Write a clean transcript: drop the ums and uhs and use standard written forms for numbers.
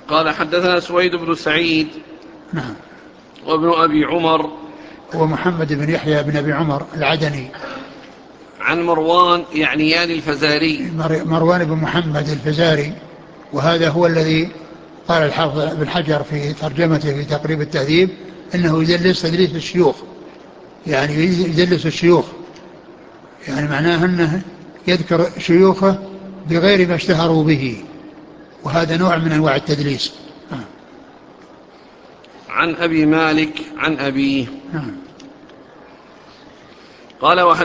قال حدثنا سويد بن سعيد نعم وابن أبي عمر ومحمد بن يحيى بن أبي عمر العدني عن مروان يعنيان الفزاري مروان بن محمد الفزاري، وهذا هو الذي قال الحافظ ابن حجر في ترجمته في تقريب التهذيب انه يدلس تدليس الشيوخ، يعني يدلس الشيوخ، يعني معناه انه يذكر شيوخه بغير ما اشتهروا به، وهذا نوع من انواع التدليس. عن أبي مالك عن أبيه نعم. قال